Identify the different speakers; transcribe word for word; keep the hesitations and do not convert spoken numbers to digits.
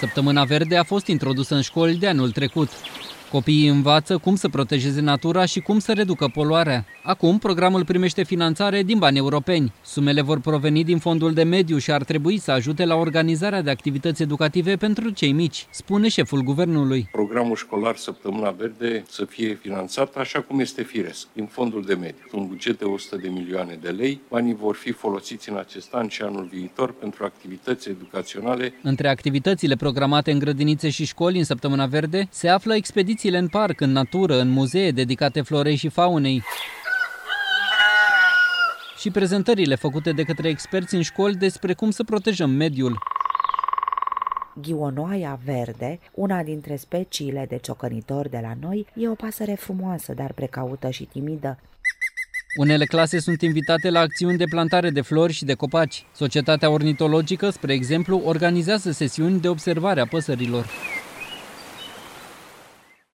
Speaker 1: Săptămâna verde a fost introdusă în școli de anul trecut. Copiii învață cum să protejeze natura și cum să reducă poluarea. Acum, programul primește finanțare din bani europeni. Sumele vor proveni din fondul de mediu și ar trebui să ajute la organizarea de activități educative pentru cei mici, spune șeful guvernului.
Speaker 2: Programul școlar Săptămâna Verde să fie finanțat așa cum este firesc, din fondul de mediu. Un buget de o sută de milioane de lei, banii vor fi folosiți în acest an și anul viitor pentru activități educaționale.
Speaker 1: Între activitățile programate în grădinițe și școli în Săptămâna Verde se află expediții în parc, în natură, în muzee dedicate florei și faunei și prezentările făcute de către experți în școli despre cum să protejăm mediul.
Speaker 3: Ghionoaia verde, una dintre speciile de ciocănitori de la noi, e o pasăre frumoasă, dar precaută și timidă.
Speaker 1: Unele clase sunt invitate la acțiuni de plantare de flori și de copaci. Societatea ornitologică, spre exemplu, organizează sesiuni de observare a păsărilor.